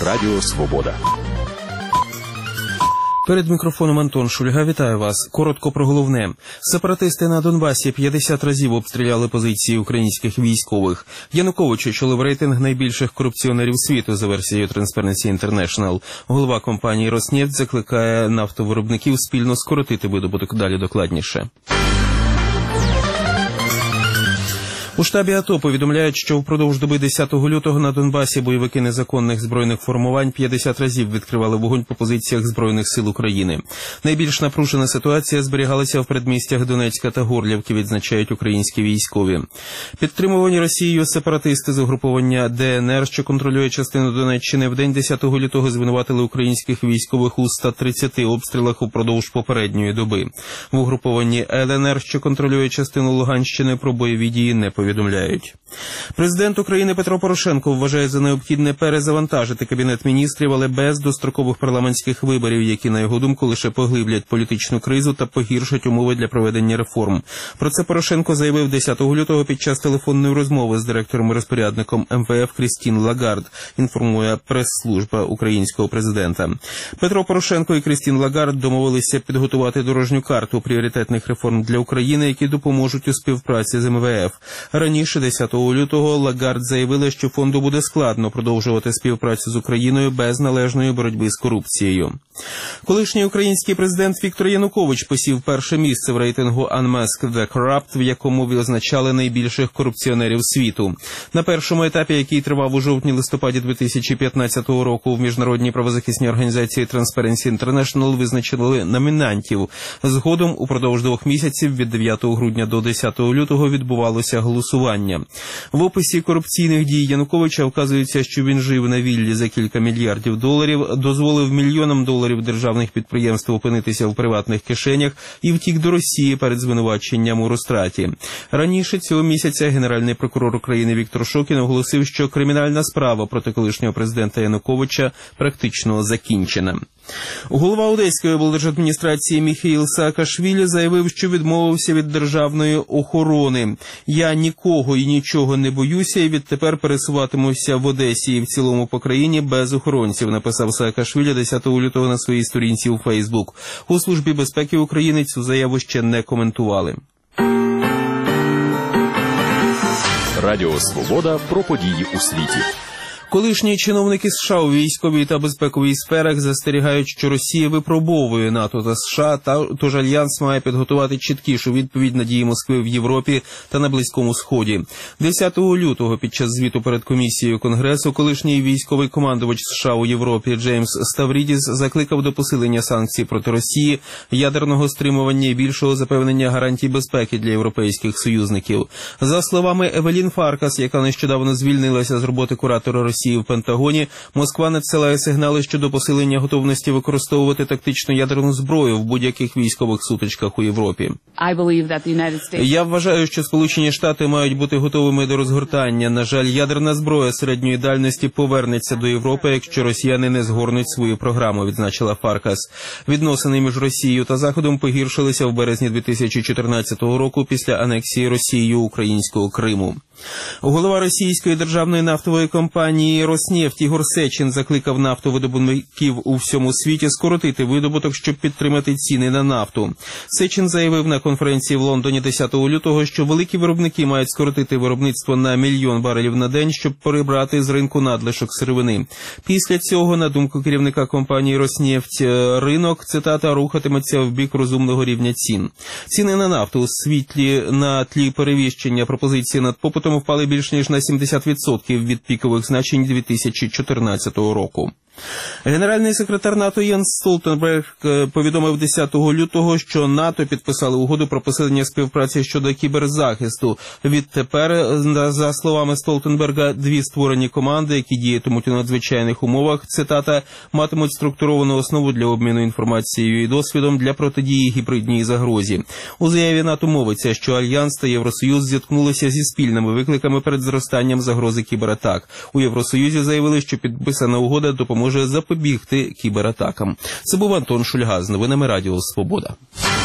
Радіо Свобода. Перед мікрофоном Антон Шульга. Вітаю вас. Коротко про головне. Сепаратисти на Донбасі 50 разів обстріляли позиції українських військових. Янукович очолив рейтинг найбільших корупціонерів світу за версією Transparency International. Голова компанії «Роснефть» закликає нафтовиробників спільно скоротити видобуток. Далі докладніше. У штабі АТО повідомляють, що впродовж доби 10 лютого на Донбасі бойовики незаконних збройних формувань 50 разів відкривали вогонь по позиціях Збройних сил України. Найбільш напружена ситуація зберігалася в передмістях Донецька та Горлівки, відзначають українські військові. Підтримувані Росією сепаратисти з угруповання ДНР, що контролює частину Донеччини, в день 10 лютого звинуватили українських військових у 130 обстрілах упродовж попередньої доби. В угрупованні ЛНР, що контролює частину Луганщини, про бойові дії не повідомляють. Президент України Петро Порошенко вважає за необхідне перезавантажити Кабінет міністрів, але без дострокових парламентських виборів, які, на його думку, лише поглиблять політичну кризу та погіршать умови для проведення реформ. Про це Порошенко заявив 10 лютого під час телефонної розмови з директором-розпорядником МВФ Крістін Лагард, інформує прес-служба українського президента. Петро Порошенко і Крістін Лагард домовилися підготувати дорожню карту пріоритетних реформ для України, які допоможуть у співпраці з МВФ. Раніше, 10 лютого, Лагард заявила, що фонду буде складно продовжувати співпрацю з Україною без належної боротьби з корупцією. Колишній український президент Віктор Янукович посів перше місце в рейтингу Unmasked the Corrupt, в якому визначали найбільших корупціонерів світу. На першому етапі, який тривав у жовтні-листопаді 2015 року, в міжнародній правозахисній організації Transparency International визначили номінантів. Згодом, упродовж 2 місяців, від 9 грудня до 10 лютого, відбувалося голосування. В описі корупційних дій Януковича вказується, що він жив на віллі за кілька мільярдів доларів, дозволив мільйонам доларів державних підприємств опинитися в приватних кишенях і втік до Росії перед звинуваченням у розтраті. Раніше цього місяця генеральний прокурор України Віктор Шокін оголосив, що кримінальна справа проти колишнього президента Януковича практично закінчена. Голова Одеської облдержадміністрації Міхеїл Саакашвілі заявив, що відмовився від державної охорони. «Я нікого і нічого не боюся і відтепер пересуватимуся в Одесі і в цілому по країні без охоронців», написав Саакашвілі 10 лютого на своїй сторінці у Фейсбук. У Службі безпеки України цю заяву ще не коментували. Радіо Свобода про події у світі. Колишні чиновники США у військовій та безпековій сферах застерігають, що Росія випробовує НАТО та США, тож Альянс має підготувати чіткішу відповідь на дії Москви в Європі та на Близькому Сході. 10 лютого під час звіту перед комісією Конгресу колишній військовий командувач США у Європі Джеймс Ставрідіс закликав до посилення санкцій проти Росії, ядерного стримування і більшого запевнення гарантій безпеки для європейських союзників. За словами Евелін Фаркас, яка нещодавно звільнилася з роботи куратора Росії в Пентагоні, Москва надсилає сигнали щодо посилення готовності використовувати тактичну ядерну зброю в будь-яких військових сутичках у Європі. Я вважаю, що Сполучені Штати мають бути готовими до розгортання. На жаль, ядерна зброя середньої дальності повернеться до Європи, якщо росіяни не згорнуть свою програму, відзначила Фаркас. Відносини між Росією та Заходом погіршилися в березні 2014 року після анексії Росією українського Криму. Голова російської державної нафтової компанії «Роснефть» Ігор Сечин закликав нафтовидобувників у всьому світі скоротити видобуток, щоб підтримати ціни на нафту. Сечин заявив на конференції в Лондоні 10 лютого, що великі виробники мають скоротити виробництво на 1 мільйон барелів на день, щоб прибрати з ринку надлишок сировини. Після цього, на думку керівника компанії «Роснефть», ринок, цитата, рухатиметься в бік розумного рівня цін. Ціни на нафту у світлі на тлі перевищення пропозиції над попитом впали більш ніж на 70% від пікових значень 2014 року. Генеральний секретар НАТО Єнс Столтенберг повідомив 10 лютого, що НАТО підписали угоду про посилення співпраці щодо кіберзахисту. Відтепер, за словами Столтенберга, 2 створені команди, які діятимуть у надзвичайних умовах, цитата, матимуть структуровану основу для обміну інформацією і досвідом для протидії гібридній загрозі. У заяві НАТО мовиться, що Альянс та Євросоюз зіткнулися зі спільними викликами перед зростанням загрози кібератак. У Євросоюзі заявили, що підписана угода допоможе запобігти кібератакам. Це був Антон Шульга з новинами Радіо Свобода.